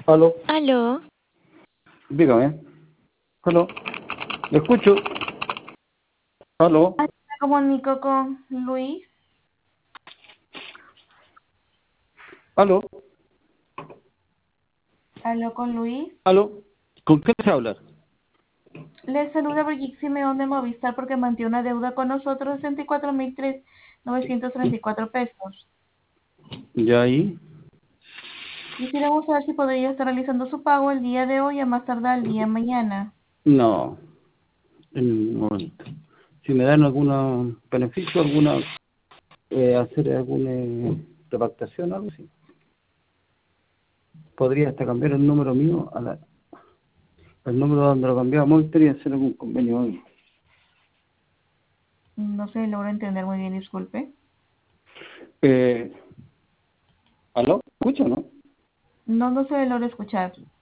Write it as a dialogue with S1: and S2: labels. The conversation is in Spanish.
S1: Aló,
S2: Aló,
S1: dígame. Aló, le escucho. Aló,
S3: Me comunico con Luis.
S1: aló,
S3: Hablo con Luis.
S1: aló. ¿Con qué se habla?
S3: Le saluda Brigitte Simeón de Movistar porque mantiene una deuda con nosotros de 64.934 pesos.
S1: ¿Ya ahí?
S3: Quisiéramos saber si podría estar realizando su pago el día de hoy a más tardar el día de mañana.
S1: No, en un momento. Si me dan algún beneficio, hacer alguna repactación o algo así. Podría hasta cambiar el número mío el número donde lo cambiamos hoy, y hacer algún convenio hoy.
S3: No se logra entender muy bien, disculpe.
S1: Eh, ¿Aló? ¿Escucha o no?
S3: No se logra escuchar.